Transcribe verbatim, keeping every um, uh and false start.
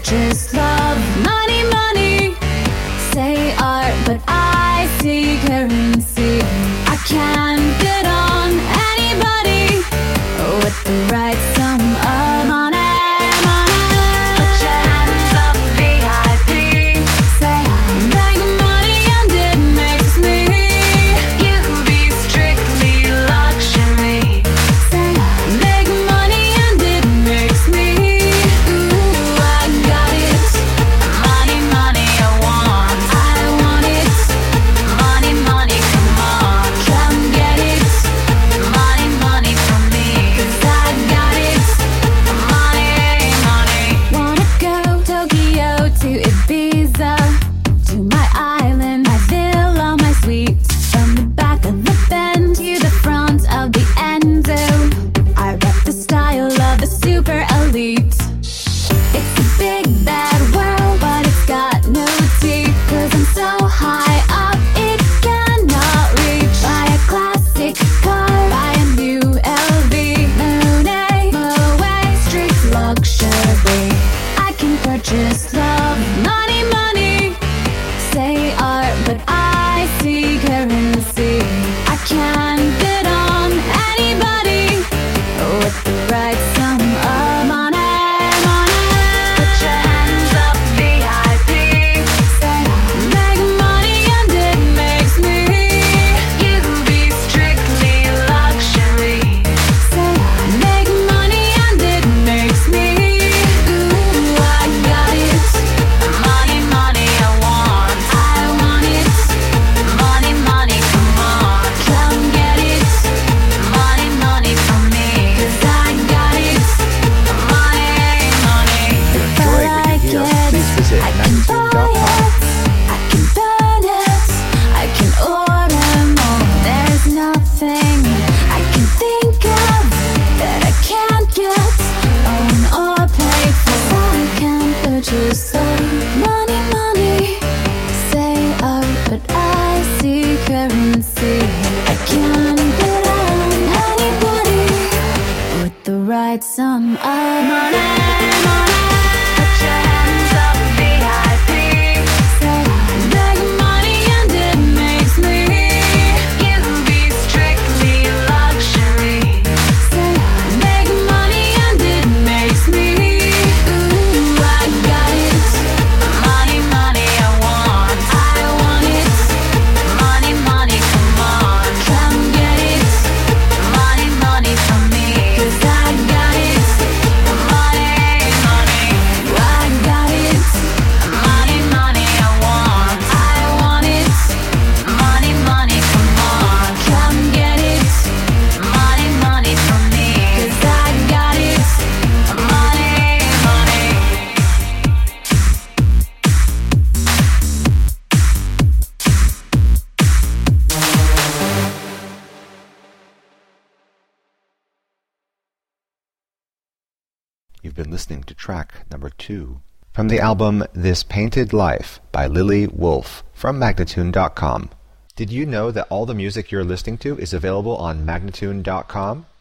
purchase love. Money, money, say art, but I see currency. I can't get on anybody with the right sum of money. You've been listening to track number two from the album This Painted Life by Lily Wolf from Magnatune dot com. Did you know that all the music you're listening to is available on Magnatune dot com?